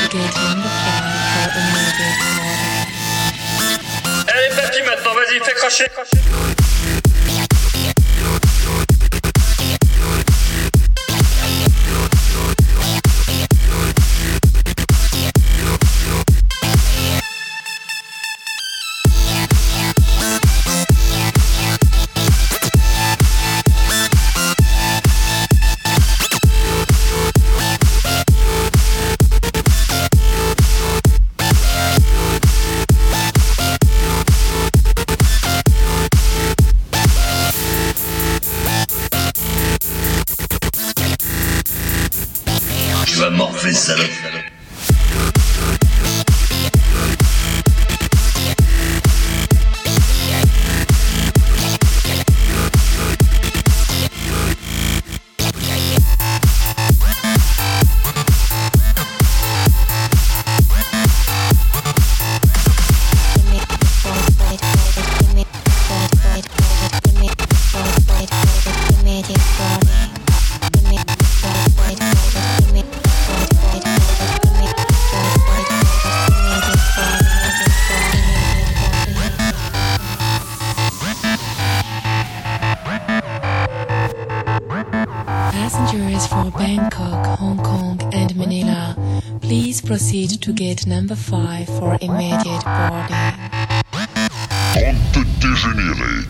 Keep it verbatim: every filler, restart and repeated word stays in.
gate number five for immediate boarding. Elle est partie maintenant, vas-y, fais cracher. Tu vas morfler, salope. Passengers for Bangkok, Hong Kong and Manila, please proceed to gate number five for immediate boarding. Compte dégénéré.